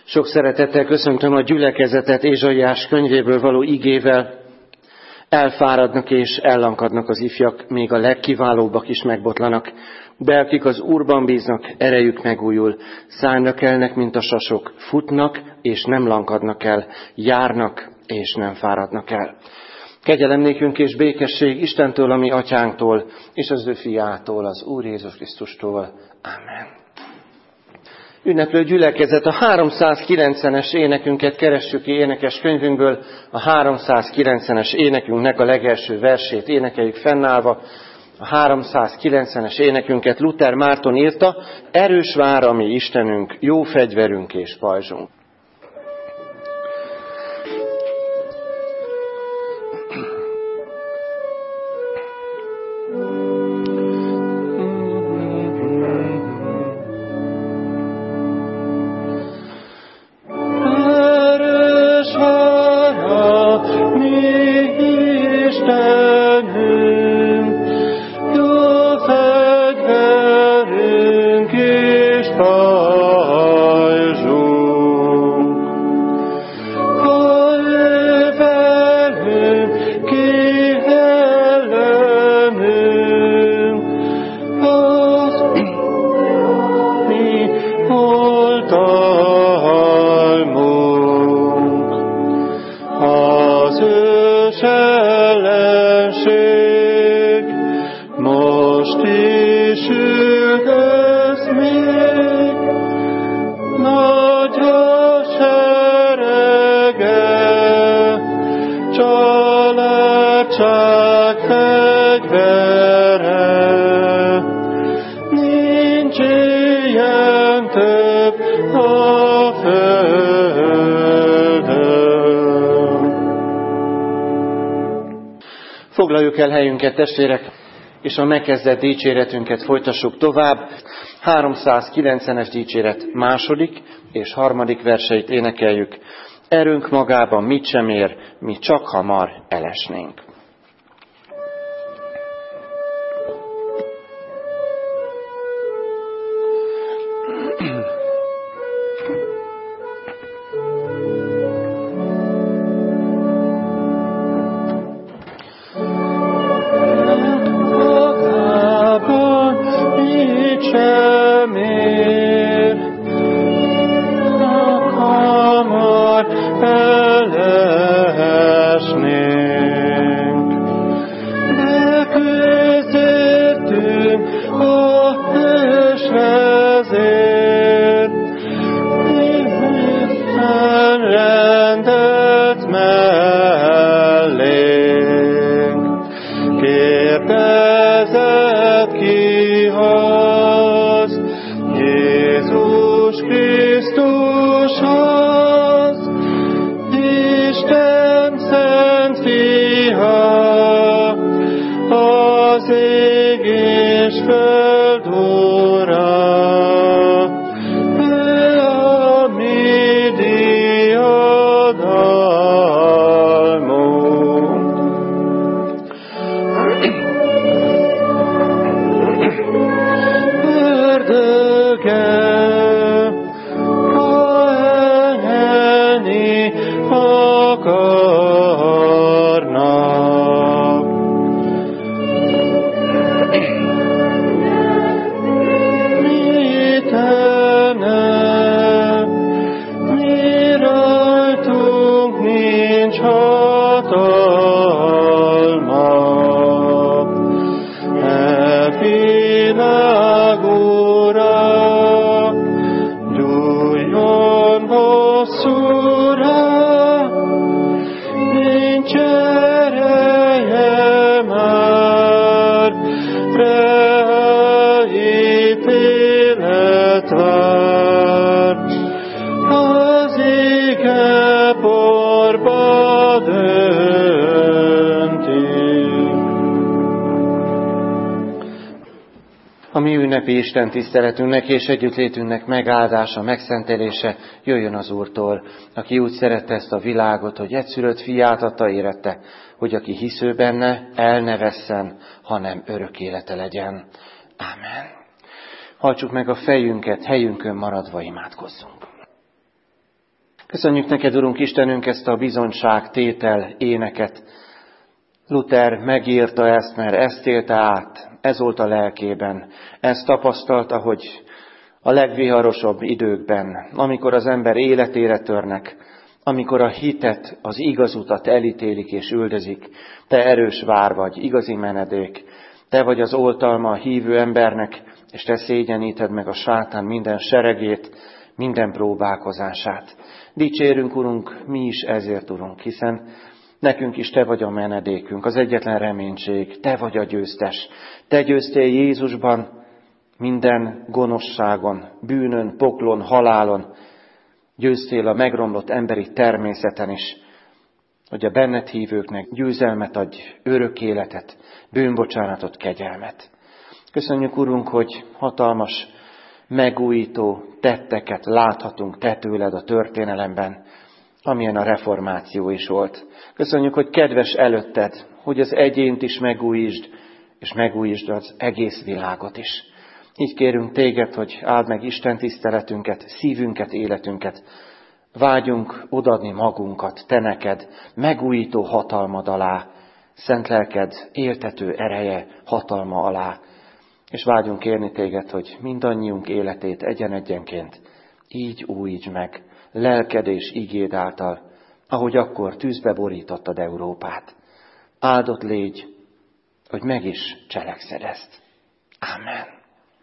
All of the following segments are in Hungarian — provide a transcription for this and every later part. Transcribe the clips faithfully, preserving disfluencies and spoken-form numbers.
Sok szeretettel köszöntöm a gyülekezetet Ézsaiás könyvéből való igével. Elfáradnak és ellankadnak az ifjak, még a legkiválóbbak is megbotlanak, de akik az Úrban bíznak, erejük megújul, szállnak elnek, mint a sasok, futnak és nem lankadnak el, járnak és nem fáradnak el. Kegyelem nékünk és békesség Istentől, a mi atyánktól, és az ő fiától, az Úr Jézus Krisztustól. Amen. Ünneplő gyülekezet, a háromszázkilencvenes énekünket keressük ki énekes könyvünkből, a háromszázkilencvenes énekünknek a legelső versét énekeljük fennállva. A háromszázkilencvenes énekünket Luther Márton írta: erős vár a mi Istenünk, jó fegyverünk és pajzsunk. Foglaljuk el helyünket, testvérek, és a megkezdett dicséretünket folytassuk tovább. háromszázkilencvenes dicséret második és harmadik verseit énekeljük. Erőnk magában mit sem ér, mi csak hamar elesnénk. Ünnepi Isten tiszteletünknek és együttlétünknek megáldása, megszentelése jöjjön az Úrtól, aki úgy szerette ezt a világot, hogy egyszülött fiát adta érette, hogy aki hisző benne, el ne vesszen, hanem örök élete legyen. Ámen. Hajtsuk meg a fejünket, helyünkön maradva imádkozzunk. Köszönjük neked, Urunk Istenünk, ezt a bizonyságtétel éneket. Luther megírta ezt, mert ezt élte át, ez volt a lelkében. Ezt tapasztalta, hogy a legviharosabb időkben, amikor az ember életére törnek, amikor a hitet, az igaz utat elítélik és üldözik, te erős vár vagy, igazi menedék, te vagy az oltalma a hívő embernek, és te szégyeníted meg a sátán minden seregét, minden próbálkozását. Dicsérünk, Urunk, mi is ezért, Urunk, hiszen nekünk is te vagy a menedékünk, az egyetlen reménység, te vagy a győztes. Te győztél Jézusban minden gonoszságon, bűnön, poklon, halálon, győztél a megromlott emberi természeten is, hogy a benned hívőknek győzelmet adj, örök életet, bűnbocsánatot, kegyelmet. Köszönjük, Urunk, hogy hatalmas, megújító tetteket láthatunk te tőled a történelemben, amilyen a reformáció is volt. Köszönjük, hogy kedves előtted, hogy az egyént is megújítsd, és megújítsd az egész világot is. Így kérünk téged, hogy áld meg Isten tiszteletünket, szívünket, életünket. Vágyunk odaadni magunkat te neked, megújító hatalmad alá, szent lelked éltető ereje, hatalma alá. És vágyunk kérni téged, hogy mindannyiunk életét egyen-egyenként így újítsd meg, lelked és igéd által, ahogy akkor tűzbe borítottad Európát. Áldott légy, hogy meg is cselekszed ezt. Amen.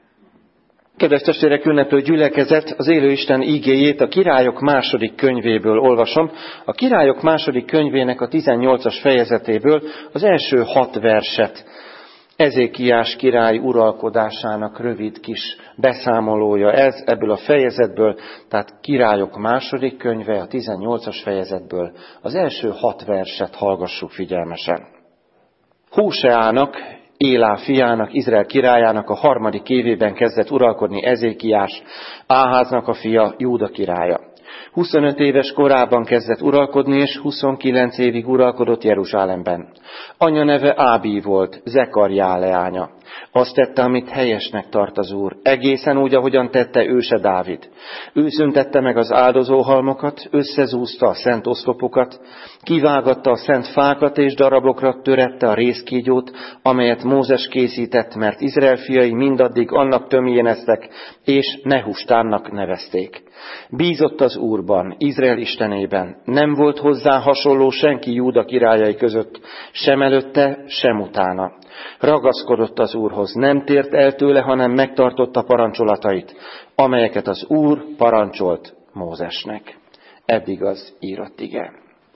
Kedves testvérek, ünneplő gyülekezet, az élő Isten igéjét a Királyok második könyvéből olvasom. A Királyok második könyvének a tizennyolcas fejezetéből az első hat verset. Ezékiás király uralkodásának rövid kis beszámolója ez ebből a fejezetből, tehát Királyok második könyve a tizennyolcas fejezetből. Az első hat verset hallgassuk figyelmesen. Hóseának, Élá fiának, Izrael királyának a harmadik évében kezdett uralkodni Ezékiás, Áháznak a fia, Júda királya. huszonöt éves korában kezdett uralkodni, és huszonkilenc évig uralkodott Jeruzsálemben. Anya neve Ábí volt, Zekarjá leánya. Azt tette, amit helyesnek tart az Úr, egészen úgy, ahogyan tette őse Dávid. Ő szüntette meg az áldozóhalmokat, összezúzta a szent oszlopokat, kivágatta a szent fákat és darabokra törette a rézkígyót, amelyet Mózes készített, mert Izrael fiai mindaddig annak tömjéneztek, és Nehustánnak nevezték. Bízott az Úrban, Izrael istenében, nem volt hozzá hasonló senki Júda királyai között, sem előtte, sem utána. Ragaszkodott az Úrhoz, nem tért el tőle, hanem megtartotta parancsolatait, amelyeket az Úr parancsolt Mózesnek. Eddig az írott ige.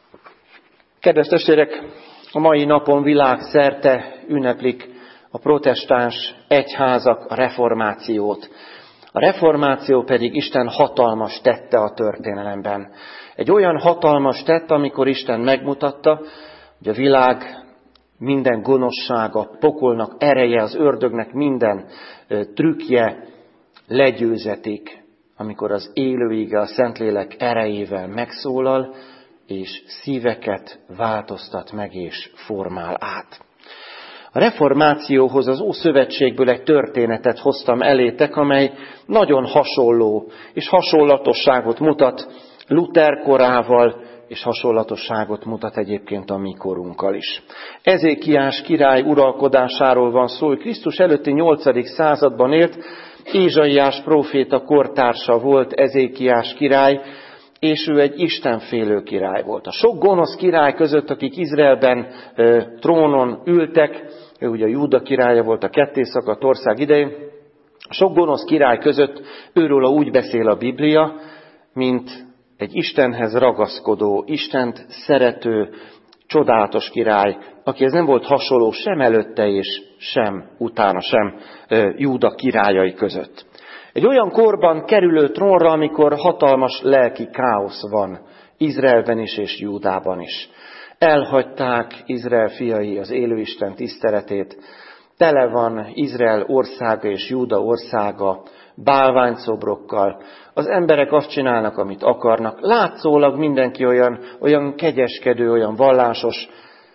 Kedves testvérek, a mai napon világszerte ünneplik a protestáns egyházak a reformációt. A reformáció pedig Isten hatalmas tette a történelemben. Egy olyan hatalmas tett, amikor Isten megmutatta, hogy a világ minden gonoszsága, pokolnak ereje, az ördögnek minden trükkje legyőzetik, amikor az élő ige a Szentlélek erejével megszólal, és szíveket változtat meg és formál át. A reformációhoz az Ószövetségből egy történetet hoztam elétek, amely nagyon hasonló és hasonlatosságot mutat Luther korával, és hasonlatosságot mutat egyébként a mi korunkkal is. Ezékiás király uralkodásáról van szó, hogy Krisztus előtti nyolcadik században élt, Ézsaiás próféta kortársa volt Ezékiás király, és ő egy istenfélő király volt. A sok gonosz király között, akik Izraelben e, trónon ültek, ő ugye Júda királya volt a kettészakadt ország idején, a sok gonosz király között őről úgy beszél a Biblia, mint egy Istenhez ragaszkodó, Istent szerető, csodálatos király, akihez nem volt hasonló sem előtte és sem utána, sem e, Júda királyai között. Egy olyan korban kerülő trónra, amikor hatalmas lelki káosz van Izraelben is és Júdában is. Elhagyták Izrael fiai az élő Isten tiszteletét, tele van Izrael országa és Júda országa bálványszobrokkal. Az emberek azt csinálnak, amit akarnak. Látszólag mindenki olyan, olyan kegyeskedő, olyan vallásos,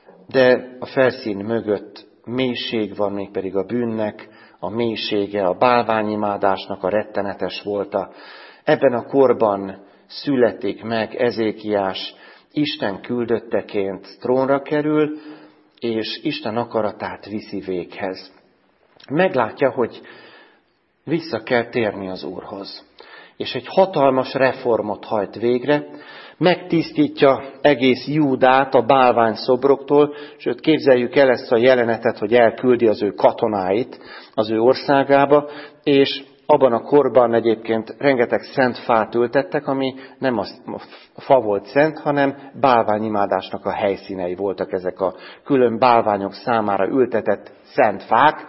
de a felszín mögött mélység van, mégpedig a bűnnek, a mélysége, a bálványimádásnak a rettenetes volta. Ebben a korban születik meg Ezékiás, Isten küldötteként trónra kerül, és Isten akaratát viszi véghez. Meglátja, hogy vissza kell térni az Úrhoz. És egy hatalmas reformot hajt végre, megtisztítja egész Júdát a bálványszobroktól, sőt képzeljük el ezt a jelenetet, hogy elküldi az ő katonáit az ő országába, és abban a korban egyébként rengeteg szent fát ültettek, ami nem a fa volt szent, hanem bálványimádásnak a helyszínei voltak ezek a külön bálványok számára ültetett szent fák,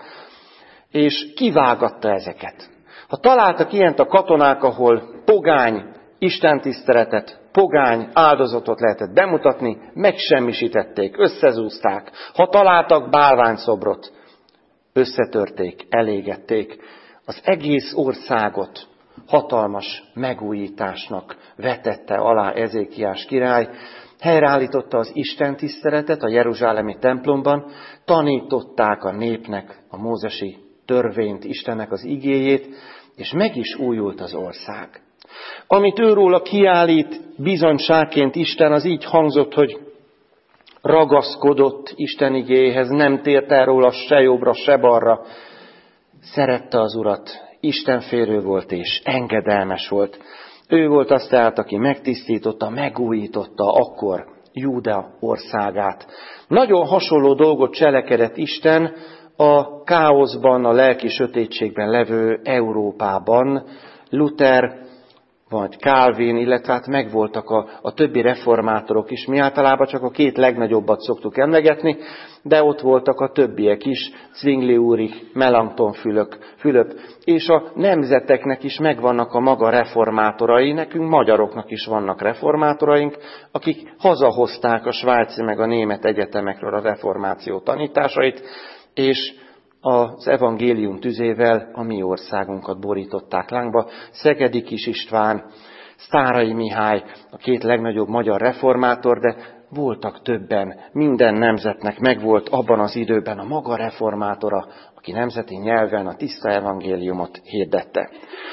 és kivágatta ezeket. Ha találtak ilyent a katonák, ahol pogány istentiszteletet, pogány áldozatot lehetett bemutatni, megsemmisítették, összezúzták. Ha találtak bálványszobrot, összetörték, elégették. Az egész országot hatalmas megújításnak vetette alá Ezékiás király, helyreállította az istentiszteletet a jeruzsálemi templomban, tanították a népnek a mózesi törvényt, Istennek az igéjét, és meg is újult az ország. Amit őróla kiállít bizonyságként Isten, az így hangzott, hogy ragaszkodott Isten igéhez, nem tért el róla se jobbra, se balra. Szerette az Urat, istenfélő volt és engedelmes volt. Ő volt az tehát, aki megtisztította, megújította akkor Júda országát. Nagyon hasonló dolgot cselekedett Isten a káoszban, a lelki sötétségben levő Európában. Luther vagy Calvin, illetve hát megvoltak a, a többi reformátorok is. Mi általában csak a két legnagyobbat szoktuk emlegetni, de ott voltak a többiek is, Zwingli Ulrich, Melanchthon Fülöp, és a nemzeteknek is megvannak a maga reformátorai, nekünk magyaroknak is vannak reformátoraink, akik hazahozták a svájci meg a német egyetemekről a reformáció tanításait, és az evangélium tüzével a mi országunkat borították lángba. Szegedi Kis István, Sztáray Mihály, a két legnagyobb magyar reformátor, de voltak többen, minden nemzetnek megvolt abban az időben a maga reformátora, aki nemzeti nyelven a tiszta evangéliumot hirdette.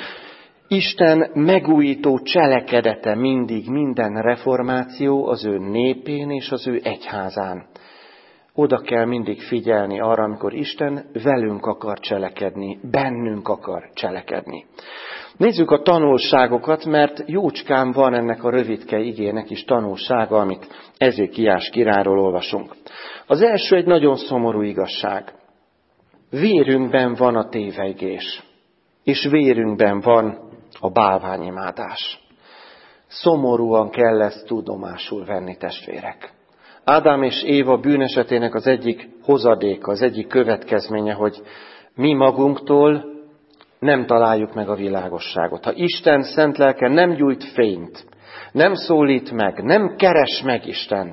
Isten megújító cselekedete mindig, minden reformáció az ő népén és az ő egyházán. Oda kell mindig figyelni arra, amikor Isten velünk akar cselekedni, bennünk akar cselekedni. Nézzük a tanulságokat, mert jócskán van ennek a rövidke igének is tanulsága, amit Ezékiás királyról olvasunk. Az első egy nagyon szomorú igazság. Vérünkben van a tévegés, és vérünkben van a bálványimádás. Szomorúan kell ezt tudomásul venni, testvérek. Ádám és Éva bűnesetének az egyik hozadéka, az egyik következménye, hogy mi magunktól nem találjuk meg a világosságot. Ha Isten szent lelke nem gyújt fényt, nem szólít meg, nem keres meg Isten,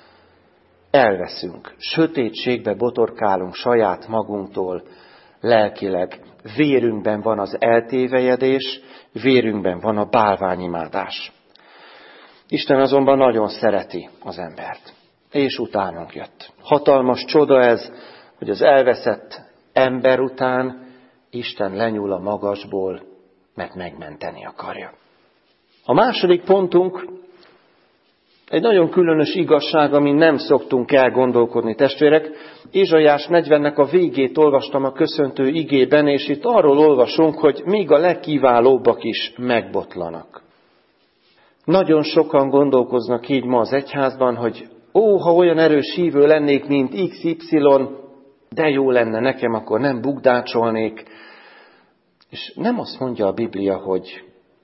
elveszünk, sötétségbe botorkálunk saját magunktól, lelkileg. Vérünkben van az eltévejedés, vérünkben van a bálványimádás. Isten azonban nagyon szereti az embert, és utánunk jött. Hatalmas csoda ez, hogy az elveszett ember után Isten lenyúl a magasból, mert megmenteni akarja. A második pontunk egy nagyon különös igazság, amin nem szoktunk elgondolkodni, testvérek. Ézsaiás negyvennek a végét olvastam a köszöntő igében, és itt arról olvasunk, hogy még a legkiválóbbak is megbotlanak. Nagyon sokan gondolkoznak így ma az egyházban, hogy ó, ha olyan erős hívő lennék, mint iksz ipszilon, de jó lenne nekem, akkor nem bukdácsolnék. És nem azt mondja a Biblia, hogy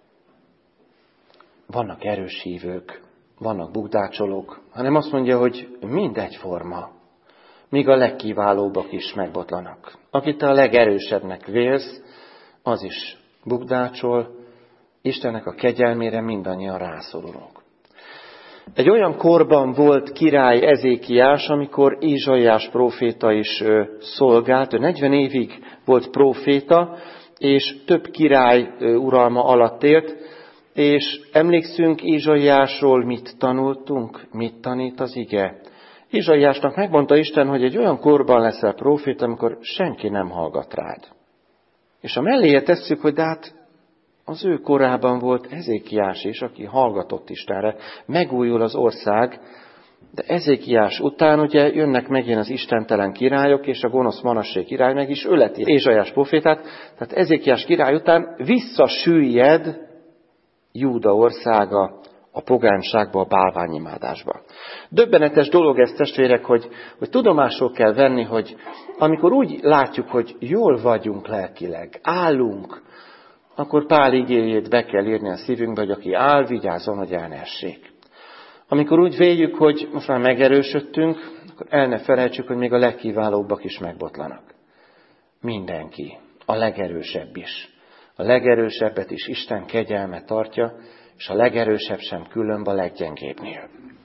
vannak erős hívők, vannak bukdácsolók, hanem azt mondja, hogy mindegyforma, míg a legkiválóbbak is megbotlanak. Akit te a legerősebbnek vélsz, az is bukdácsol, Istennek a kegyelmére mindannyian rászorulunk. Egy olyan korban volt király Ezékiás, amikor Ézsaiás próféta is szolgált. Ő negyven évig volt próféta, és több király uralma alatt élt, és emlékszünk Ézsaiásról, mit tanultunk, mit tanít az ige. Ézsaiásnak megmondta Isten, hogy egy olyan korban leszel próféta, amikor senki nem hallgat rád. És a melléje tesszük, hogy de hát Az ő korában volt Ezékiás is, aki hallgatott Istenre. Megújul az ország, de Ezékiás után ugye jönnek megint az istentelen királyok, és a gonosz Manassé király meg is öleti Ézsaiás profétát. Tehát Ezékiás király után visszasüllyed Júda országa a pogányságba, a bálványimádásba. Döbbenetes dolog ez, testvérek, hogy, hogy tudomásul kell venni, hogy amikor úgy látjuk, hogy jól vagyunk lelkileg, állunk, akkor Pál igéjét be kell írni a szívünkbe, hogy aki áll, vigyázzon, hogy el ne essék. Amikor úgy véljük, hogy most már megerősödtünk, akkor el ne felejtsük, hogy még a legkiválóbbak is megbotlanak. Mindenki, a legerősebb is. A legerősebbet is Isten kegyelme tartja, és a legerősebb sem különb a leggyengébbnél.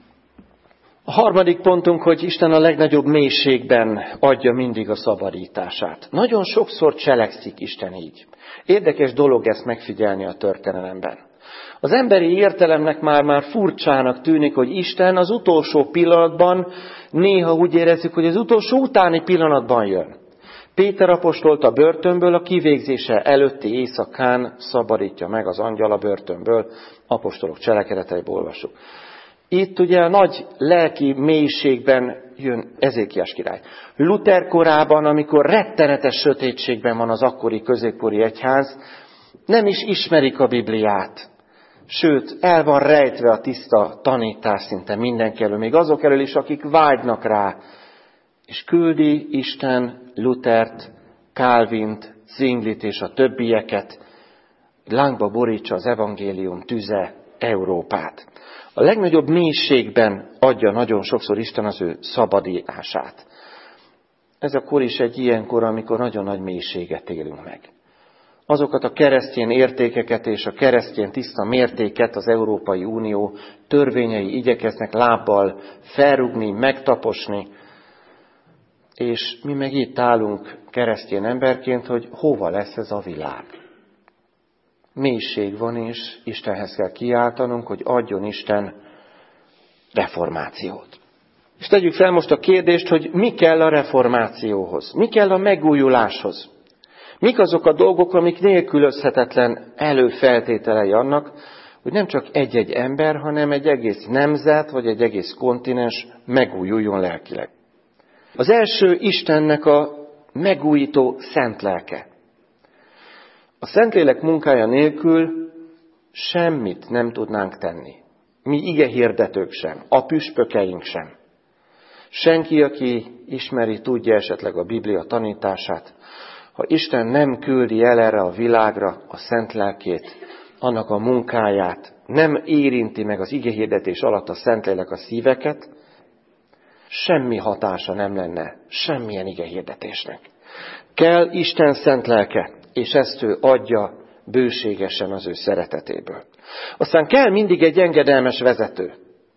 A harmadik pontunk, hogy Isten a legnagyobb mélységben adja mindig a szabadítását. Nagyon sokszor cselekszik Isten így. Érdekes dolog ezt megfigyelni a történelemben. Az emberi értelemnek már-már furcsának tűnik, hogy Isten az utolsó pillanatban, néha úgy érezzük, hogy az utolsó utáni pillanatban jön. Péter apostolt a börtönből a kivégzése előtti éjszakán szabadítja meg az angyal a börtönből, apostolok cselekedeteiben olvasjuk. Itt ugye a nagy lelki mélységben jön Ezékiás király. Luther korában, amikor rettenetes sötétségben van az akkori középkori egyház, nem is ismerik a Bibliát. Sőt, el van rejtve a tiszta tanítás szinte mindenki elől, még azok elől is, akik vágynak rá. És küldi Isten Luthert, Calvint, Zwinglit és a többieket, lángba borítsa az evangélium tüze Európát. A legnagyobb mélységben adja nagyon sokszor Isten az ő szabadítását. Ez a kor is egy ilyen kor, amikor nagyon nagy mélységet élünk meg. Azokat a keresztény értékeket és a keresztény tiszta mértéket az Európai Unió törvényei igyekeznek lábbal felrúgni, megtaposni, és mi meg itt állunk keresztény emberként, hogy hova lesz ez a világ. Mélység van, és Istenhez kell kiáltanunk, hogy adjon Isten reformációt. És tegyük fel most a kérdést, hogy mi kell a reformációhoz, mi kell a megújuláshoz. Mik azok a dolgok, amik nélkülözhetetlen előfeltételei annak, hogy nem csak egy-egy ember, hanem egy egész nemzet, vagy egy egész kontinens megújuljon lelkileg. Az első Istennek a megújító szent lelke. A Szentlélek munkája nélkül semmit nem tudnánk tenni. Mi igehirdetők sem, a püspökeink sem. Senki, aki ismeri, tudja esetleg a Biblia tanítását, ha Isten nem küldi el erre a világra a szent lelkét, annak a munkáját, nem érinti meg az igehirdetés alatt a Szentlélek a szíveket, semmi hatása nem lenne semmilyen igehirdetésnek. Kell Isten szent lelke, és ezt ő adja bőségesen az ő szeretetéből. Aztán kell mindig egy engedelmes vezető.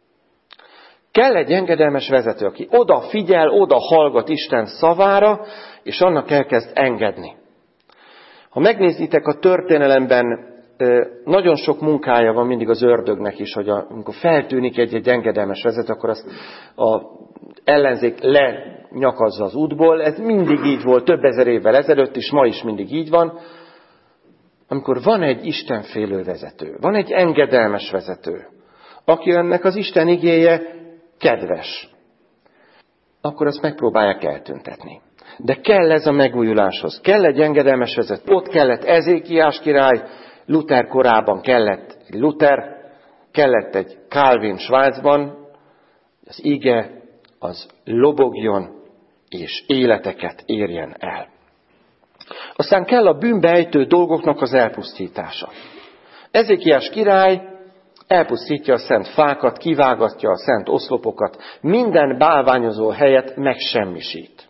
Kell egy engedelmes vezető, aki oda figyel, oda hallgat Isten szavára, és annak elkezd engedni. Ha megnézitek a történelemben, nagyon sok munkája van mindig az ördögnek is, hogy amikor feltűnik egy-egy engedelmes vezető, akkor azt az ellenzék lenyakazza az útból. Ez mindig így volt, több ezer évvel ezelőtt is, ma is mindig így van. Amikor van egy istenfélő vezető, van egy engedelmes vezető, aki ennek az Isten igéje kedves, akkor azt megpróbálják eltüntetni. De kell ez a megújuláshoz. Kell egy engedelmes vezető. Ott kellett Ezékiás király, Luther korában kellett egy Luther, kellett egy Calvin Svájcban, az ige az lobogjon és életeket érjen el. Aztán kell a bűnbe ejtő dolgoknak az elpusztítása. Ezékiás király elpusztítja a szent fákat, kivágatja a szent oszlopokat, minden bálványozó helyet megsemmisít.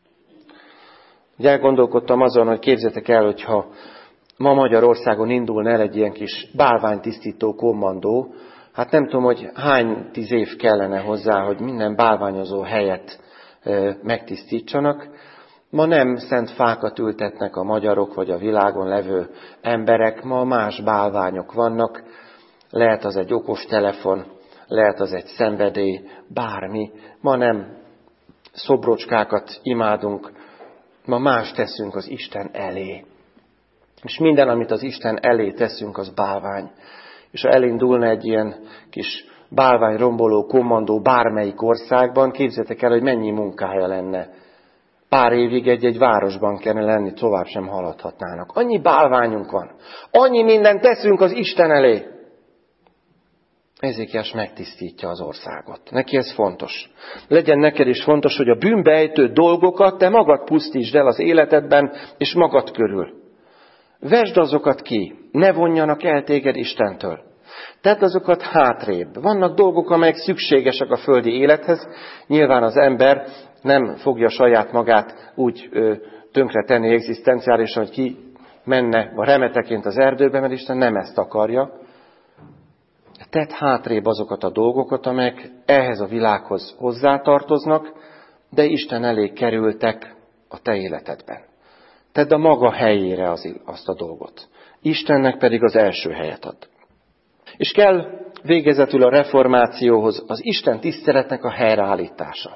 Ugye elgondolkodtam azon, hogy képzeljétek el, hogyha ma Magyarországon indulna el egy ilyen kis bálványtisztító kommandó, hát nem tudom, hogy hány tíz év kellene hozzá, hogy minden bálványozó helyet e, megtisztítsanak. Ma nem szent fákat ültetnek a magyarok, vagy a világon levő emberek, ma más bálványok vannak, lehet az egy okos telefon, lehet az egy szenvedély, bármi. Ma nem szobrocskákat imádunk, ma más teszünk az Isten elé. És minden, amit az Isten elé teszünk, az bálvány. És ha elindulna egy ilyen kis bálványromboló kommandó bármelyik országban, képzeljétek el, hogy mennyi munkája lenne. Pár évig egy-egy városban kellene lenni, tovább sem haladhatnának. Annyi bálványunk van. Annyi mindent teszünk az Isten elé. Ezékiás megtisztítja az országot. Neki ez fontos. Legyen neked is fontos, hogy a bűnbejtő dolgokat te magad pusztítsd el az életedben, és magad körül. Vesd azokat ki, ne vonjanak el téged Istentől. Tedd azokat hátrébb. Vannak dolgok, amelyek szükségesek a földi élethez. Nyilván az ember nem fogja saját magát úgy ö, tönkretenni egzisztenciálisan, hogy ki menne a remeteként az erdőbe, mert Isten nem ezt akarja. Tedd hátrébb azokat a dolgokat, amelyek ehhez a világhoz hozzátartoznak, de Isten elé kerültek a te életedben. Tedd a maga helyére az, azt a dolgot. Istennek pedig az első helyet ad. És kell végezetül a reformációhoz az Isten tiszteletnek a helyreállítása.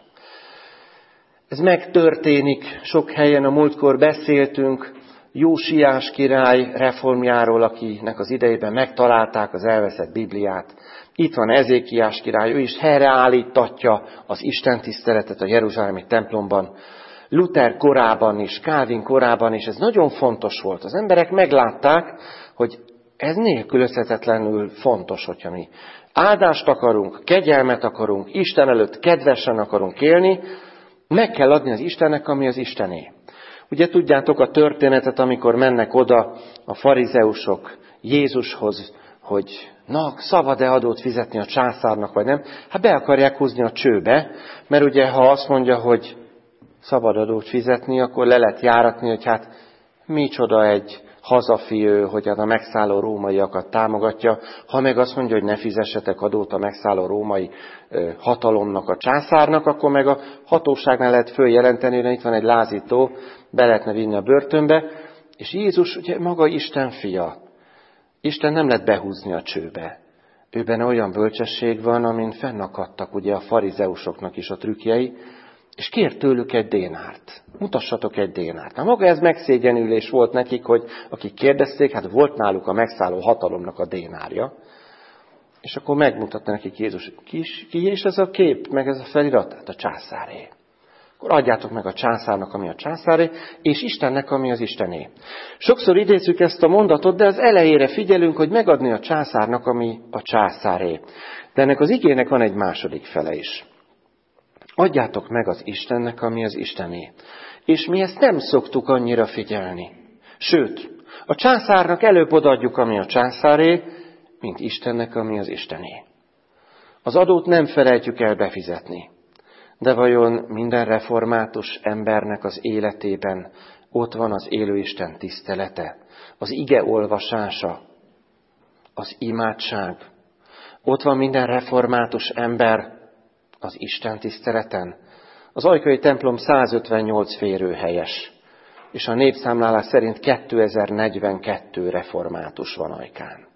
Ez megtörténik, sok helyen a múltkor beszéltünk Jósiás király reformjáról, akinek az idejében megtalálták az elveszett Bibliát. Itt van Ezékiás király, ő is helyreállítatja az Isten tiszteletet a jeruzsálemi templomban. Luther korában is, Calvin korában is, ez nagyon fontos volt. Az emberek meglátták, hogy ez nélkülözhetetlenül fontos, hogyha mi áldást akarunk, kegyelmet akarunk, Isten előtt kedvesen akarunk élni, meg kell adni az Istennek, ami az Istené. Ugye tudjátok a történetet, amikor mennek oda a farizeusok Jézushoz, hogy na, szabad-e adót fizetni a császárnak, vagy nem? Hát be akarják húzni a csőbe, mert ugye ha azt mondja, hogy szabad adót fizetni, akkor le lehet járatni, hogy hát micsoda egy hazafi ő, hogy a megszálló rómaiakat támogatja, ha meg azt mondja, hogy ne fizessetek adót a megszálló római hatalomnak, a császárnak, akkor meg a hatóságnál lehet följelenteni, hogy itt van egy lázító, be lehetne vinni a börtönbe, és Jézus ugye maga Isten fia. Isten nem lehet behúzni a csőbe. Őben olyan bölcsesség van, amin fennakadtak ugye a farizeusoknak is a trükkjei, és kér tőlük egy dénárt. Mutassatok egy dénárt. Na maga ez megszégyenülés volt nekik, hogy akik kérdezték, hát volt náluk a megszálló hatalomnak a dénárja. És akkor megmutatta nekik Jézus, ki, ki is ez a kép, meg ez a felirat? Hát a császáré. Akkor adjátok meg a császárnak, ami a császáré, és Istennek, ami az Istené. Sokszor idézzük ezt a mondatot, de az elejére figyelünk, hogy megadni a császárnak, ami a császáré. De ennek az igének van egy második fele is. Adjátok meg az Istennek, ami az Istené. És mi ezt nem szoktuk annyira figyelni. Sőt, a császárnak előbb odaadjuk, ami a császáré, mint Istennek, ami az Istené. Az adót nem felejtjük el befizetni. De vajon minden református embernek az életében ott van az élő Isten tisztelete, az ige olvasása, az imádság. Ott van minden református ember az Isten tiszteleten. Az ajkai templom százötvennyolc férőhelyes, és a népszámlálás szerint kétezer-negyvenkettő református van Ajkán.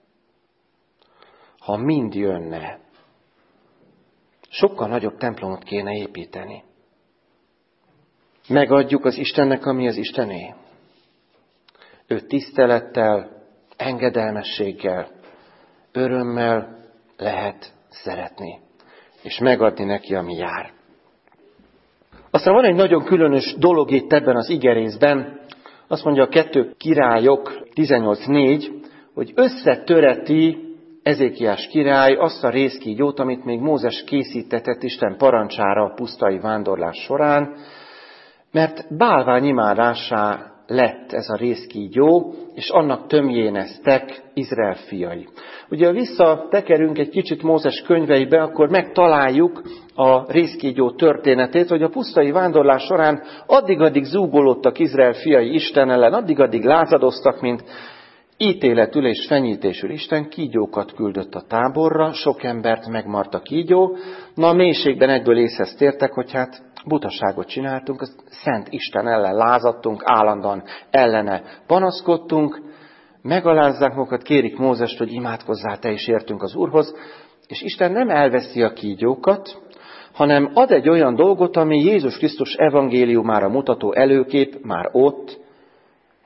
Ha mind jönne, sokkal nagyobb templomot kéne építeni. Megadjuk az Istennek, ami az Istené. Ő tisztelettel, engedelmességgel, örömmel lehet szeretni, és megadni neki, ami jár. Aztán van egy nagyon különös dolog itt ebben az igerészben, azt mondja a kettő Királyok tizennyolc négy, hogy összetöreti Ezékiás király azt a rézkígyót, amit még Mózes készítetett Isten parancsára a pusztai vándorlás során, mert bálványimádásá lett ez a rézkígyó, és annak tömjéneztek Izrael fiai. Ugye, ha visszatekerünk egy kicsit Mózes könyveibe, akkor megtaláljuk a rézkígyó történetét, hogy a pusztai vándorlás során addig-addig zúgolódtak Izrael fiai Isten ellen, addig-addig lázadoztak, mint ítéletül és fenyítésül Isten kígyókat küldött a táborra, sok embert megmart a kígyó. Na a mélységben egyből észhez tértek, hogy hát butaságot csináltunk, szent Isten ellen lázadtunk, állandóan ellene panaszkodtunk, megalázzák magukat, kérik Mózest, hogy imádkozzál te is értünk az Úrhoz, és Isten nem elveszi a kígyókat, hanem ad egy olyan dolgot, ami Jézus Krisztus evangéliumára mutató előkép már ott,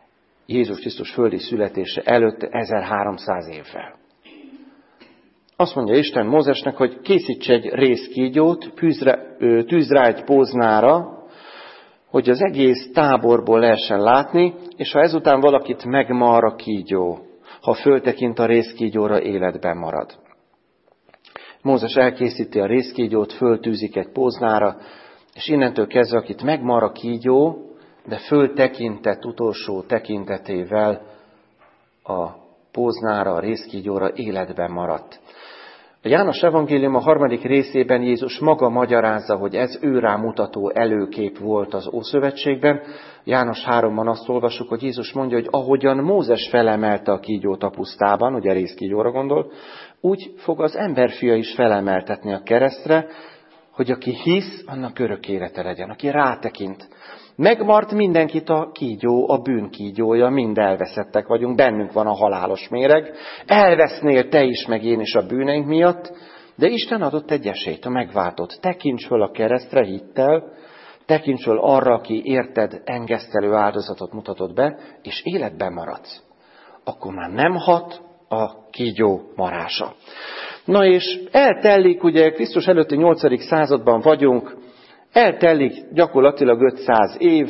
Jézus Krisztus földi születése előtt ezerháromszáz évvel. Azt mondja Isten Mózesnek, hogy készíts egy rézkígyót, tűz rá egy póznára, hogy az egész táborból lehessen látni, és ha ezután valakit megmar a kígyó, ha föltekint a rézkígyóra, életben marad. Mózes elkészíti a rézkígyót, föltűzik egy póznára, és innentől kezdve, akit megmar a kígyó, de föltekintett utolsó tekintetével a póznára, a rézkígyóra életben maradt. A János evangélium a harmadik részében Jézus maga magyarázza, hogy ez őrá mutató előkép volt az Ószövetségben. János háromban azt olvassuk, hogy Jézus mondja, hogy ahogyan Mózes felemelte a kígyót a pusztában, ugye rézkígyóra gondol, úgy fog az emberfia is felemeltetni a keresztre, hogy aki hisz, annak örök élete legyen, aki rátekint. Megmart mindenkit a kígyó, a bűn kígyója, mind elveszettek vagyunk, bennünk van a halálos méreg. Elvesznél te is, meg én is a bűneink miatt, de Isten adott egy esélyt, a megváltott. Tekints föl a keresztre hittel, tekints föl arra, aki érted engesztelő áldozatot mutatott be, és életben maradsz. Akkor már nem hat a kígyó marása. Na és eltellik, ugye Krisztus előtti nyolcadik században vagyunk, eltellik gyakorlatilag ötszáz év,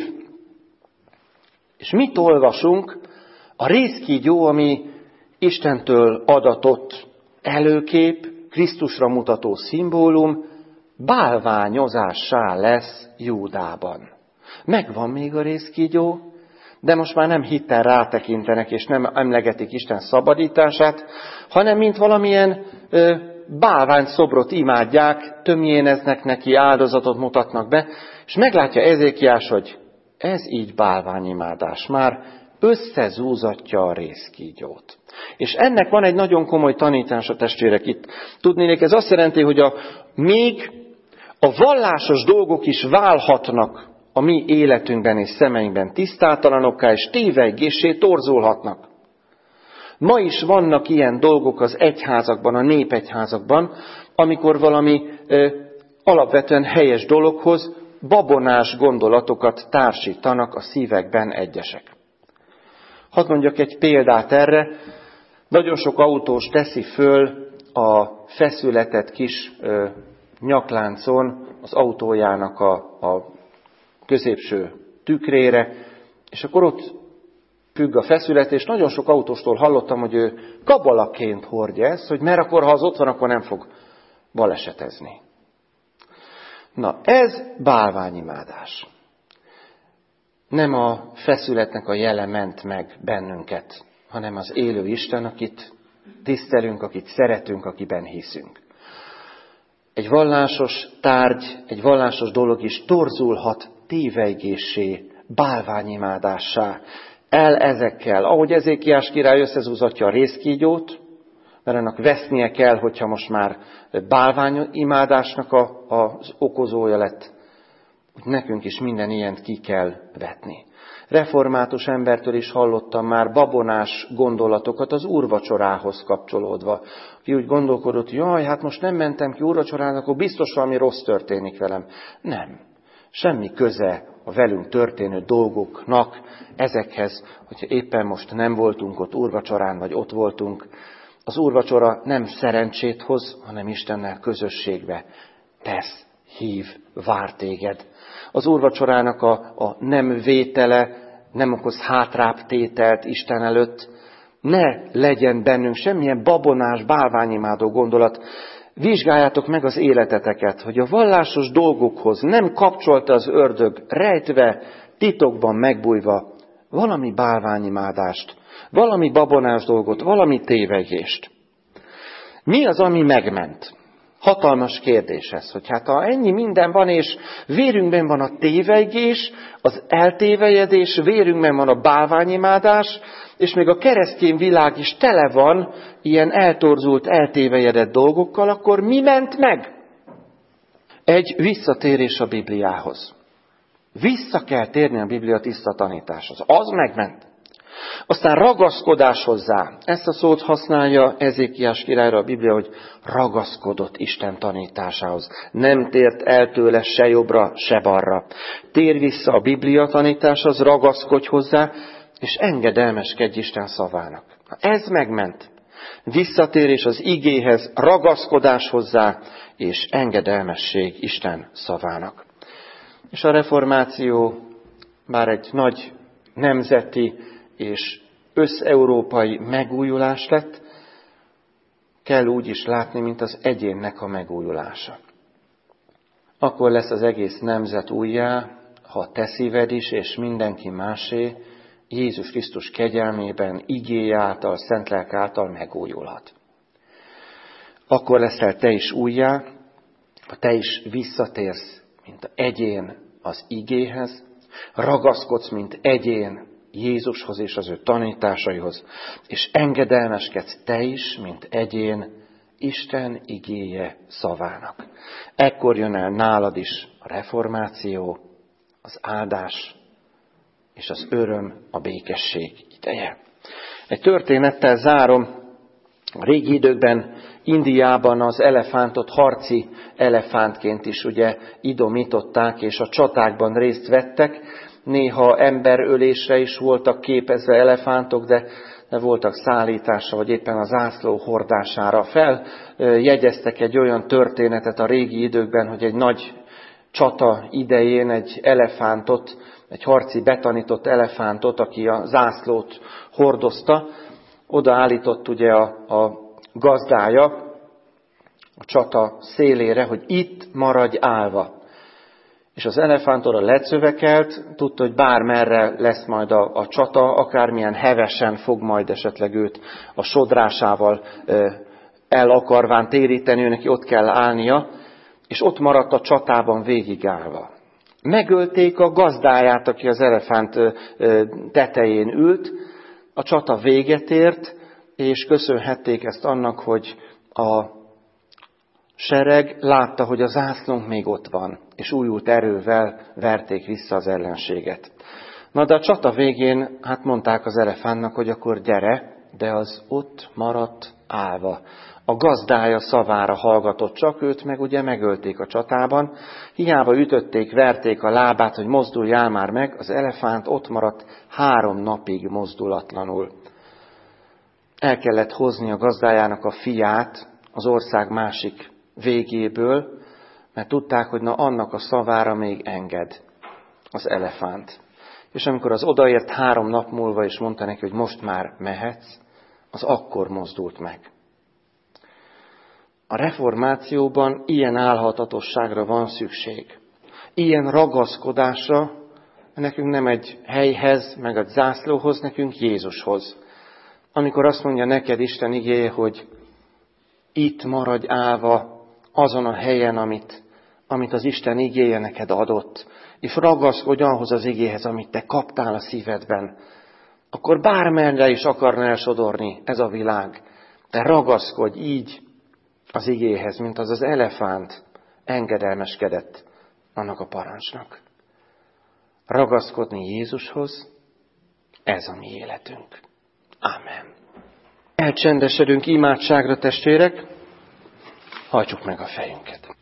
és mit olvasunk? A rézkígyó, ami Istentől adatott előkép, Krisztusra mutató szimbólum, bálványozássá lesz Júdában. Megvan még a rézkígyó, de most már nem hittel rátekintenek, és nem emlegetik Isten szabadítását, hanem mint valamilyen ö, bálványszobrot imádják, tömjéneznek neki, áldozatot mutatnak be, és meglátja Ezékiás, hogy ez így bálványimádás, már összezúzatja a rézkígyót. És ennek van egy nagyon komoly tanítása, testvérek, itt. Tudnék, ez azt jelenti, hogy a, még a vallásos dolgok is válhatnak a mi életünkben és szemeinkben tisztátalanokká, és tévejgéssé torzulhatnak. Ma is vannak ilyen dolgok az egyházakban, a népegyházakban, amikor valami ö, alapvetően helyes dologhoz babonás gondolatokat társítanak a szívekben egyesek. Hadd mondjak egy példát erre. Nagyon sok autós teszi föl a feszületet kis ö, nyakláncon az autójának a, a középső tükrére, és akkor ott függ a feszület, és nagyon sok autóstól hallottam, hogy ő kabalaként hordja ezt, hogy mert akkor, ha az ott van, akkor nem fog balesetezni. Na, ez bálványimádás. Nem a feszületnek a jele ment meg bennünket, hanem az élő Isten, akit tisztelünk, akit szeretünk, akiben hiszünk. Egy vallásos tárgy, egy vallásos dolog is torzulhat tévejgéssé, bálványimádássá. El ezekkel, ahogy Ezékiás király összezúzatja a rézkígyót, mert annak vesznie kell, hogyha most már bálványimádásnak a, az okozója lett, hogy nekünk is minden ilyent ki kell vetni. Református embertől is hallottam már babonás gondolatokat az úrvacsorához kapcsolódva. Ki úgy gondolkodott, hogy jaj, hát most nem mentem ki úrvacsorára, akkor biztos valami rossz történik velem. Nem. Semmi köze a velünk történő dolgoknak ezekhez, hogyha éppen most nem voltunk ott úrvacsorán, vagy ott voltunk. Az úrvacsora nem szerencsét hoz, hanem Istennel közösségbe tesz, hív, vár téged. Az úrvacsorának a, a nem vétele nem okoz hátrább tételt Isten előtt. Ne legyen bennünk semmilyen babonás, bálványimádó gondolat. Vizsgáljátok meg az életeteket, hogy a vallásos dolgokhoz nem kapcsolta az ördög, rejtve, titokban megbújva valami bálványimádást, valami babonás dolgot, valami tévegést. Mi az, ami megment? Hatalmas kérdés ez, hogy hát ha ennyi minden van, és vérünkben van a tévegés, az eltévejedés, vérünkben van a bálványimádás, és még a keresztény világ is tele van ilyen eltorzult, eltévejedett dolgokkal, akkor mi ment meg? Egy visszatérés a Bibliához. Vissza kell térni a Biblia tiszta tanításhoz. Az megment. Aztán ragaszkodás hozzá. Ezt a szót használja Ezékiás királyra a Biblia, hogy ragaszkodott Isten tanításához. Nem tért el tőle se jobbra, se balra. Tér vissza a Biblia tanításhoz, ragaszkodj hozzá, és engedelmeskedj Isten szavának. Ez megment. Visszatérés az igéhez, ragaszkodás hozzá, és engedelmesség Isten szavának. És a reformáció bár egy nagy nemzeti és összeurópai megújulás lett, kell úgy is látni, mint az egyénnek a megújulása. Akkor lesz az egész nemzet újjá, ha te szíved is, és mindenki másé, Jézus Krisztus kegyelmében, igéje által, szent lelke által megújulhat. Akkor leszel te is újjá, ha te is visszatérsz, mint egyén az igéhez, ragaszkodsz, mint egyén Jézushoz és az ő tanításaihoz, és engedelmeskedsz te is, mint egyén Isten igéje szavának. Ekkor jön el nálad is a reformáció, az áldás és az öröm, a békesség ideje. Egy történettel zárom. A régi időkben Indiában az elefántot harci elefántként is ugye idomították, és a csatákban részt vettek. Néha emberölésre is voltak képezve elefántok, de, de voltak szállításra, vagy éppen a zászló hordására. Feljegyeztek egy olyan történetet a régi időkben, hogy egy nagy csata idején egy elefántot, egy harci betanított elefántot, aki a zászlót hordozta, odaállított ugye a, a gazdája a csata szélére, hogy itt maradj állva. És az elefánt oda lecövekelt, tudta, hogy bármerre lesz majd a, a csata, akármilyen hevesen fog majd esetleg őt a sodrásával el akarván téríteni, ő neki ott kell állnia, és ott maradt a csatában végigállva. Megölték a gazdáját, aki az elefánt tetején ült, a csata véget ért, és köszönhették ezt annak, hogy a sereg látta, hogy a zászlónk még ott van, és újult erővel verték vissza az ellenséget. Na de a csata végén, hát mondták az elefántnak, hogy akkor gyere, de az ott maradt állva. A gazdája szavára hallgatott csak, őt meg ugye megölték a csatában. Hiába ütötték, verték a lábát, hogy mozduljál már meg, az elefánt ott maradt három napig mozdulatlanul. El kellett hozni a gazdájának a fiát az ország másik végéből, mert tudták, hogy na annak a szavára még enged az elefánt. És amikor az odaért három nap múlva, és mondta neki, hogy most már mehetsz, az akkor mozdult meg. A reformációban ilyen álhatatosságra van szükség. Ilyen ragaszkodásra, nekünk nem egy helyhez, meg egy zászlóhoz, nekünk Jézushoz. Amikor azt mondja neked Isten igéje, hogy itt maradj állva azon a helyen, amit, amit az Isten igéje neked adott, és ragaszkodj ahhoz az igéhez, amit te kaptál a szívedben, akkor bármerre is akarna elsodorni ez a világ, de ragaszkodj így az igéhez, mint az az elefánt engedelmeskedett annak a parancsnak. Ragaszkodni Jézushoz, ez a mi életünk. Ámen. Elcsendesedünk imádságra, testvérek, hajtsuk meg a fejünket.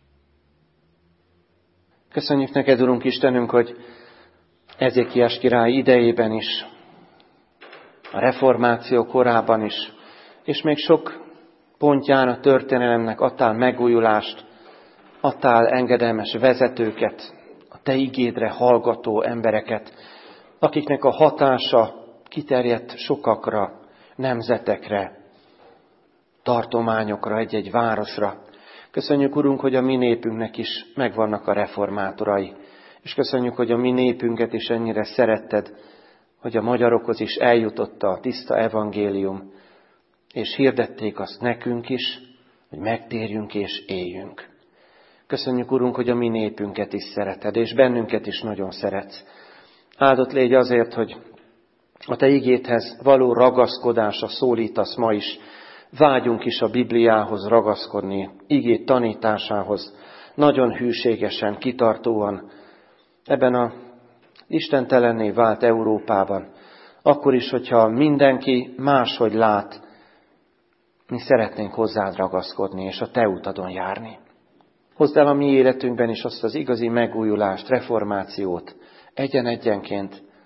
Köszönjük neked, Urunk Istenünk, hogy Ezékiás király idejében is, a reformáció korában is, és még sok pontján a történelemnek adtál megújulást, adtál engedelmes vezetőket, a te igédre hallgató embereket, akiknek a hatása kiterjedt sokakra, nemzetekre, tartományokra, egy-egy városra. Köszönjük, Urunk, hogy a mi népünknek is megvannak a reformátorai, és köszönjük, hogy a mi népünket is ennyire szeretted, hogy a magyarokhoz is eljutott a tiszta evangélium, és hirdették azt nekünk is, hogy megtérjünk és éljünk. Köszönjük, Urunk, hogy a mi népünket is szereted, és bennünket is nagyon szeretsz. Áldott légy azért, hogy a te igédhez való ragaszkodásra szólítasz ma is. Vágyunk is a Bibliához ragaszkodni, igét tanításához, nagyon hűségesen, kitartóan, ebben a istentelenné vált Európában. Akkor is, hogyha mindenki máshogy lát, mi szeretnénk hozzád ragaszkodni, és a te utadon járni. Hozd el a mi életünkben is azt az igazi megújulást, reformációt, egyen-egyenként,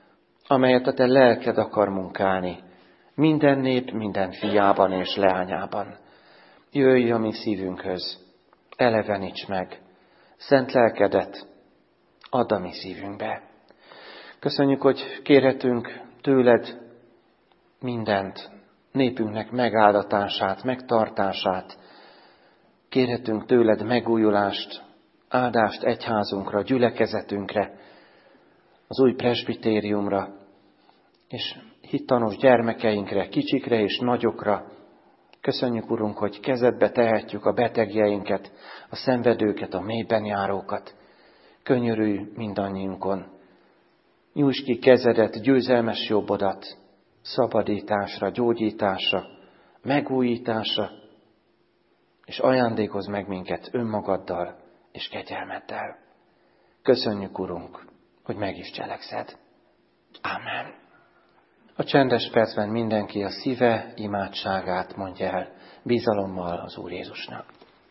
amelyet a te lelked akar munkálni, minden nép, minden fiában és leányában. Jöjj a mi szívünkhöz, eleveníts meg, szent lelkedet add a mi szívünkbe. Köszönjük, hogy kérhetünk tőled mindent, népünknek megáldatását, megtartását. Kérhetünk tőled megújulást, áldást egyházunkra, gyülekezetünkre, az új presbitériumra, és hittanos gyermekeinkre, kicsikre és nagyokra. Köszönjük, Urunk, hogy kezedbe tehetjük a betegjeinket, a szenvedőket, a mélyben járókat. Könyörülj mindannyiunkon. Nyújtsd ki kezedet, győzelmes jobbodat, szabadításra, gyógyításra, megújításra, és ajándékozz meg minket önmagaddal és kegyelmeddel. Köszönjük, Urunk, hogy meg is cselekszed. Ámen. A csendes percben mindenki a szíve imádságát mondja el, bizalommal az Úr Jézusnak.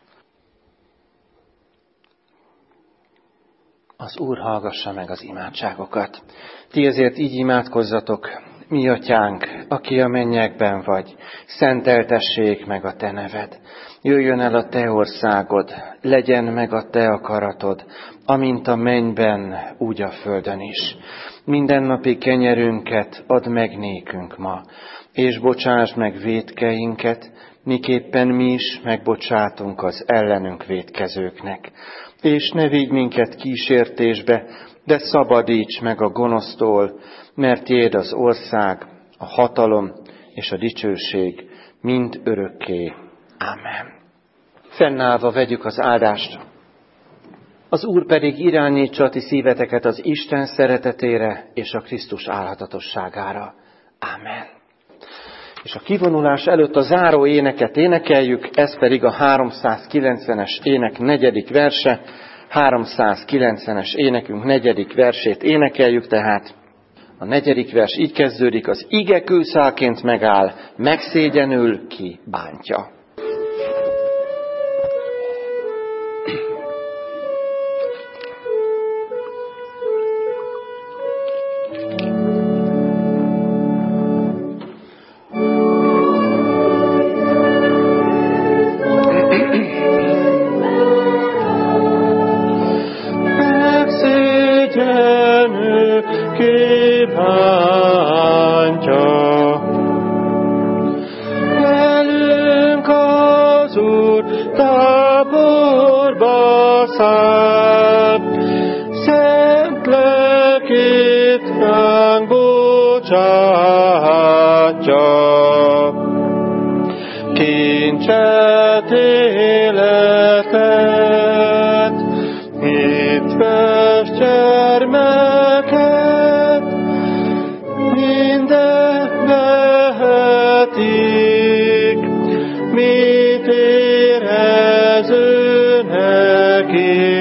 Az Úr hallgassa meg az imádságokat. Ti ezért így imádkozzatok: mi atyánk, aki a mennyekben vagy, szenteltessék meg a te neved. Jöjjön el a te országod, legyen meg a te akaratod, amint a mennyben, úgy a földön is. Mindennapi kenyerünket add meg nékünk ma, és bocsásd meg vétkeinket, miképpen mi is megbocsátunk az ellenünk vétkezőknek. És ne vigy minket kísértésbe, de szabadíts meg a gonosztól, mert tiéd az ország, a hatalom és a dicsőség mind örökké. Ámen. Fennállva vegyük az áldást. Az Úr pedig irányítsa a ti szíveteket az Isten szeretetére és a Krisztus álhatatosságára. Ámen. És a kivonulás előtt a záró éneket énekeljük, ez pedig a háromszázkilencvenes ének negyedik verse. háromszázkilencvenes énekünk negyedik versét énekeljük, tehát a negyedik vers így kezdődik: az ige kőszálként megáll, megszégyenül, ki bántja. Mit érezőnek